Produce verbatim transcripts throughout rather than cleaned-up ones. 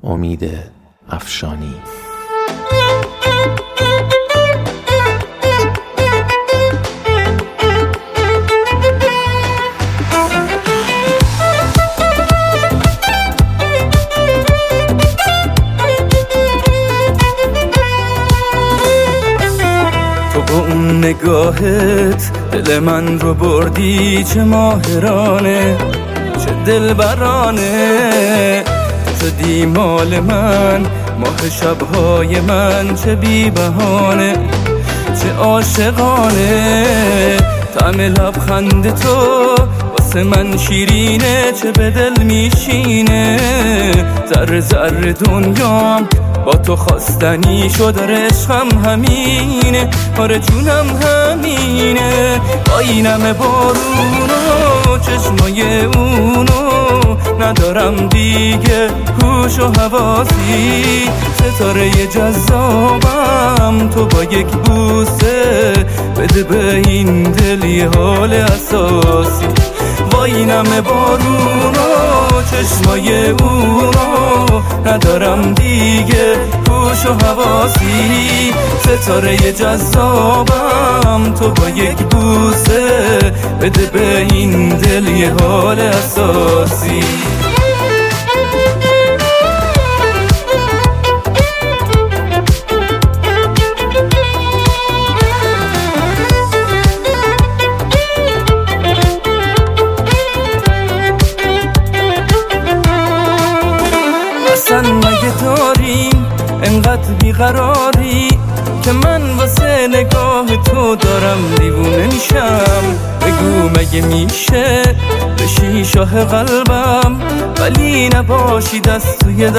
امید افشانی. با اون نگاهت دل من رو بردی، چه ماهرانه چه دلبرانه. شدی مال من ماه شبهای من، چه بی بهانه چه عاشقانه. طعم لبخند تو واسه من شیرینه، چه به دل میشینه. ذره ذره دنیام با تو خواستنی شد، عشقم همینه، آره جونم همینه. با اینم بارون و چشمای اونو ندارم دیگه هوش و حواسی. ستاره جذابم تو با یک بوسه بده به این دل یه حال اساسی. با اینم بارون و چشمای اونو ندارم دیگه هوش و حواسی. ستاره جذابم تو با یک بوسه بده به این دل یه حال اساسی. اصلا مگه داریم انقدر بیقراری که من واسه نگاه تو دارم دیوونه میشم؟ بگو مگه میشه بشی شاه قلبم ولی نباشی دست توی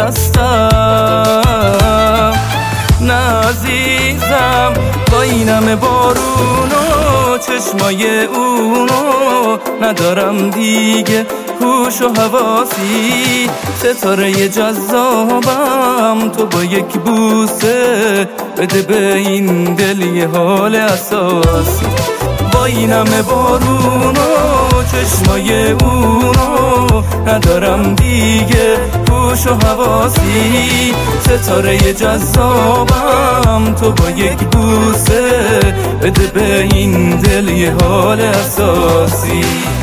دستم؟ نه عزیزم با اینم بارون و چشمای اونو ندارم دیگه هوش و حواسی. ستاره جذابم تو با یک بوسه بده به این دل یه حال اساسی. با اینم بارون و چشمای اونو ندارم دیگه هوش و حواسی. ستاره جذابم تو با یک بوسه بده به این دل یه حال اساسی.